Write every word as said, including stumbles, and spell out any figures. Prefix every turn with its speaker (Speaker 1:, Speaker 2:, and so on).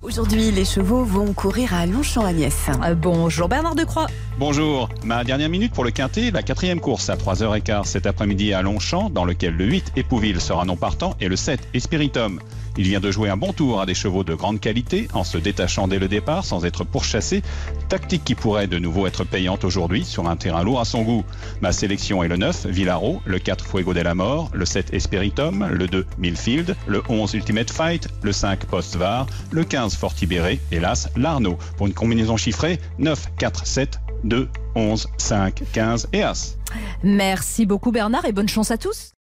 Speaker 1: Aujourd'hui, les chevaux vont courir à Longchamp-Agnès.
Speaker 2: Euh, bonjour Bernard Decroix.
Speaker 3: Bonjour, ma dernière minute pour le quintet, la quatrième course à trois heures quinze cet après-midi à Longchamp, dans lequel le huit Épouville sera non partant et le sept Espiritum. Il vient de jouer un bon tour à des chevaux de grande qualité en se détachant dès le départ sans être pourchassé, tactique qui pourrait de nouveau être payante aujourd'hui sur un terrain lourd à son goût. Ma sélection est le neuf Villaro, le quatre Fuego de la Mort, le sept Espiritum, le deux Millfield, le onze Ultimate Fight, le cinq Postvar, le quinze Fortibéré et l'As l'Arnaud pour une combinaison chiffrée neuf, quatre, sept, deux, onze, cinq, quinze et As.
Speaker 2: Merci beaucoup Bernard et bonne chance à tous.